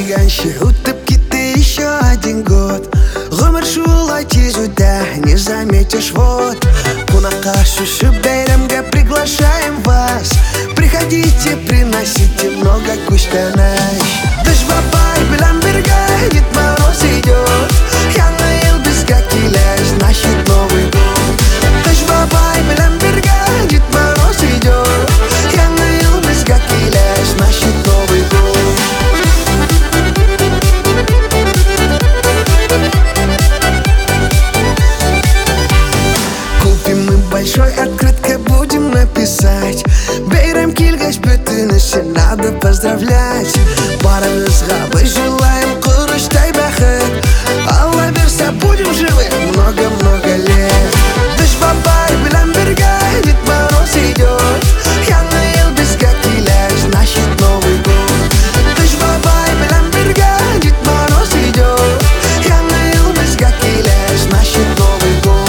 дегенше утып кетті еще один год. Ғұмыр шулай тез өтті, не заметишь вот. Қонаққа шүшіп бәйрәмге приглашаем вас. Приходите, приносите много күштәнәш. Дыш бабай белән бергә Дед Мороз идет. Яңа ел безгә килә, значит Новый год. Дыш бабай белән бергә Дед Мороз идет. Яңа ел безгә килә, значит Новый год. Купим мы большой открытка, будем написать: бәйрәм килгәч бөтенесен надо поздравлять. Барыбызга мы желаем корыштай бәхет. Алла берсә будем живы много-много лет. Дыш бабай белән бергә Дед Мороз идет. Яңа ел безгә килә, значит Новый год. Дыш бабай белән бергә Дед Мороз идет. Яңа ел безгә килә, значит Новый год.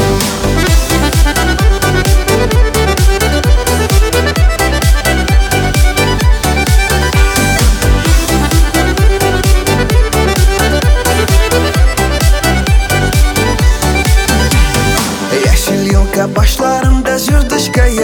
Яшел елка башларында зердочка